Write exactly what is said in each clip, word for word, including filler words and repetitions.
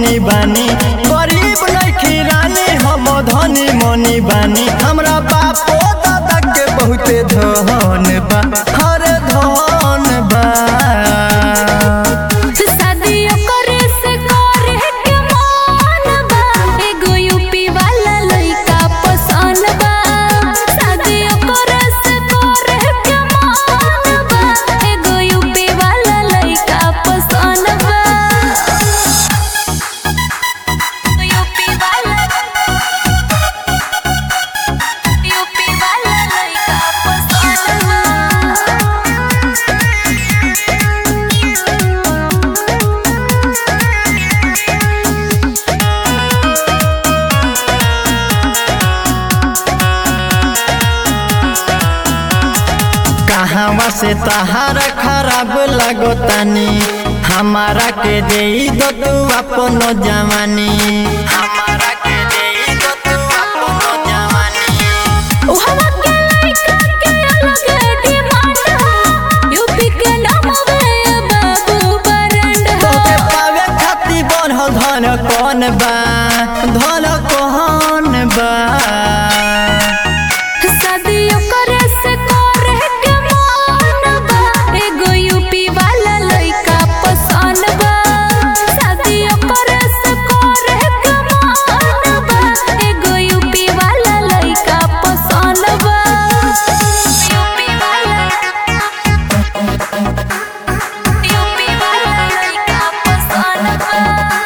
मनी बानी गरीब नइखी रानी हम धनी मनी बानी हमरा बापो दादा के बहुते धन बा हर धन बा कहवा से तहारा खराब लगतानी हमारा के दे दो तू अपन जवानी हमारा के दे दो तू अपन जवानी ओहवा के लइका के अलग डिमांड यूपी के नाम वे बाबू बरंड तोके पावे खाती बन धन कौन बा धन कौन बा शादियों करे से करे के मन बा एगो यूपी वाला लइका पसंद बा शादियों करे से करे के मन बा एगो यूपी वाला लइका पसंद बा यूपी वाला यूपी वाला लइका पसंद बा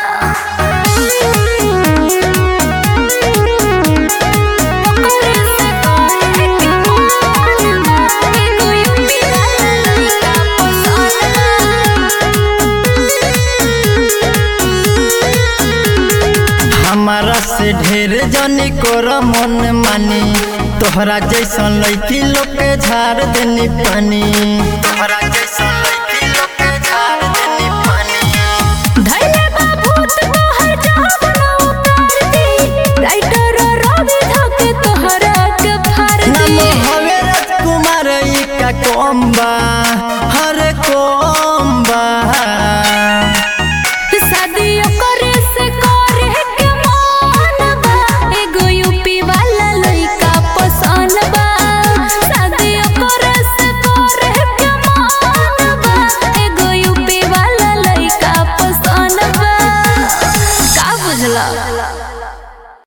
हमारा से ढेर जनी कोर मन मानी तोहरा जैसन लड़की लोग के झाड़ देनी पानी तोहरा जैसन लड़की लोग के झाड़ देनी पानी धैले बाबूत तोहर जवाना उतार दी राइटर रवि धके तोहरा के फाड़ नाम दी हवे राजकुमार ई का कम बा हर को